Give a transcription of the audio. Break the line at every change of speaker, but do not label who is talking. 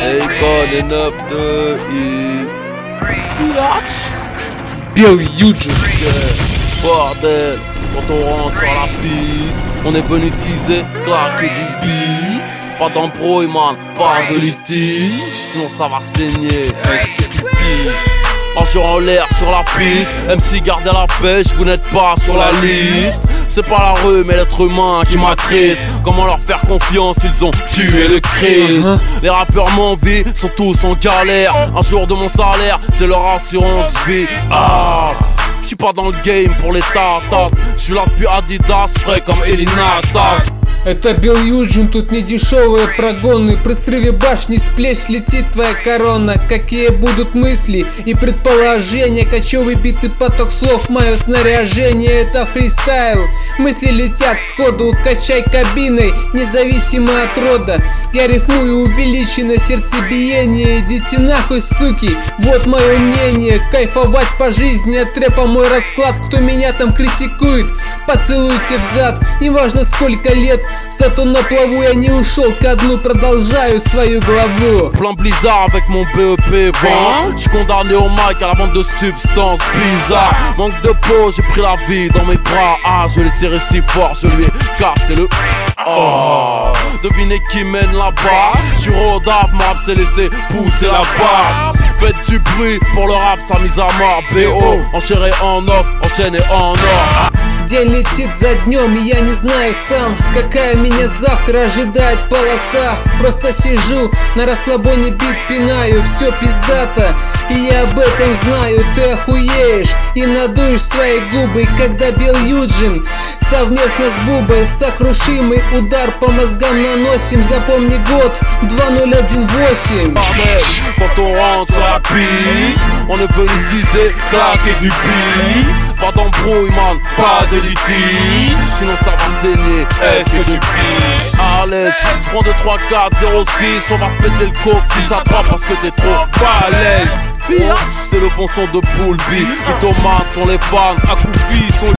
Akon et 9-2
Bill Eugene.
Bordel, quand on rentre sur la piste, on est venu teaser, claquer du bif. Pas d'embrouille man, pas de litige, sinon ça va saigner. Est-ce que tu piges? Marcheur en l'air sur la piste, MC gardez la pêche, vous n'êtes pas sur la liste. C'est pas la rue mais l'être humain qui m'attriste. Comment leur faire confiance, ils ont tué le Christ. Les rappeurs m'envient, sont tous en galère. Un jour de mon salaire, c'est leur assurance vie. J'suis pas dans le game pour les tatas. J'suis là depuis Adidas, frais comme Elina Stas.
Это Билл Юджин, тут не дешевые прогоны. При срыве башни с плеч летит твоя корона. Какие будут мысли и предположения? Кочевый битый поток слов, мое снаряжение. Это фристайл, мысли летят сходу. Качай кабиной, независимо от рода. Я рифмую увеличено сердцебиение. Идите нахуй, суки, вот мое мнение. Кайфовать по жизни, от рэпа мой расклад. Кто меня там критикует, поцелуйте взад. Неважно сколько лет, зато на плаву я не ушел ко дну, продолжаю свою главу.
Plein blizzard avec mon BEP vent. J'suis condamné au mic à la vente de substances bizarres. Manque de peau, j'ai pris la vie dans mes bras. Je l'ai serré si fort, je lui ai cassé le. Devinez qui mène là-bas. J'suis rodave, mon rap s'est laissé pousser la barre. Faites du bruit pour le rap, sa mise à mort. BO, enchéré en os, enchaîné en or.
День летит за днем, и я не знаю сам, какая меня завтра ожидает полоса. Просто сижу, на расслабоне бит пинаю, все пиздато, и я об этом знаю. Ты охуеешь и надуешь свои губы, когда Билл Юджин совместно с Бубой сокрушимый удар по мозгам наносим. Запомни год 2018.
Quand on rentre sur la piste, on est venu teaser, claquer du bif. Pas d'embrouille man, pas de litige, sinon ça va saigner, est-ce que tu piges? À l'aise, j'prends 2, 3, 4, 0, 6. On va péter le coke 6 à 3 parce que t'es trop balèze. C'est le bon son de Poulby, les tomates sont les fans, accroupis sont